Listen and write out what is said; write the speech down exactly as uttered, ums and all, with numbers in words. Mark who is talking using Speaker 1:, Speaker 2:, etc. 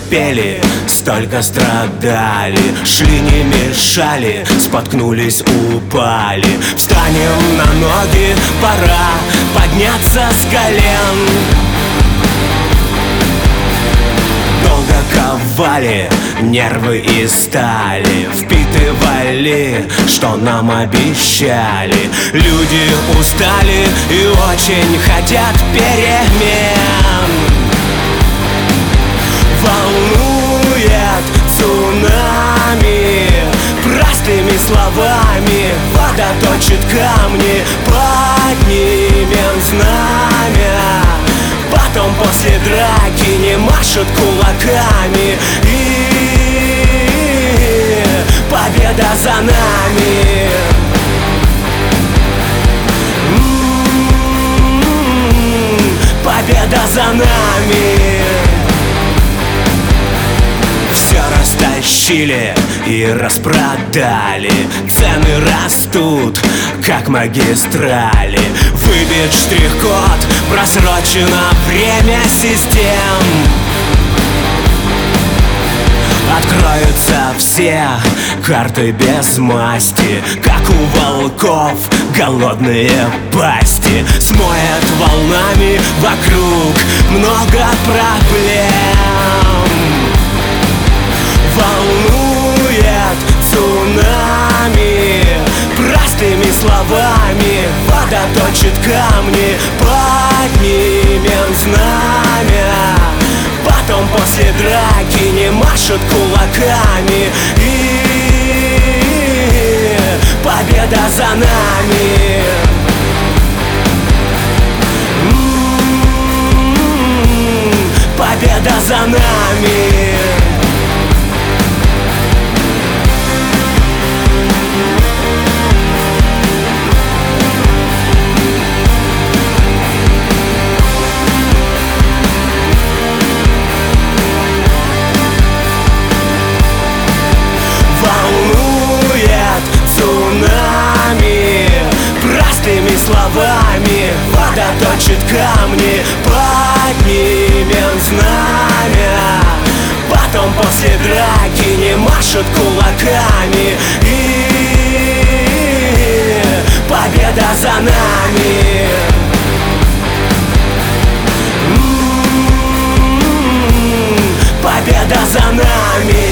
Speaker 1: терпели, столько страдали. Шли, не мешали, споткнулись, упали. Встанем на ноги, пора подняться с колен. Долго ковали нервы и стали, впитывали, что нам обещали. Люди устали и очень хотят перемен. Волнует цунами, простыми словами вода точит камни. Поднимем знамя, потом после драки не машут кулаками. И победа за нами. М-м-м, победа за нами. Все растащили и распродали. Цены растут, как магистрали. Выбит штрих-код, просрочено время систем. Откроются все карты без масти, как у волков голодные пасти. Смоет волнами вокруг много проблем. Волнует цунами, простыми словами вода точит камни. Поднимем знамя, потом после драки не машут кулаками. И победа за нами. М-м-м, победа за нами. Простыми словами вода точит камни. Поднимем знамя, потом после драки не машут кулаками. И победа за нами. М-м-м, победа за нами.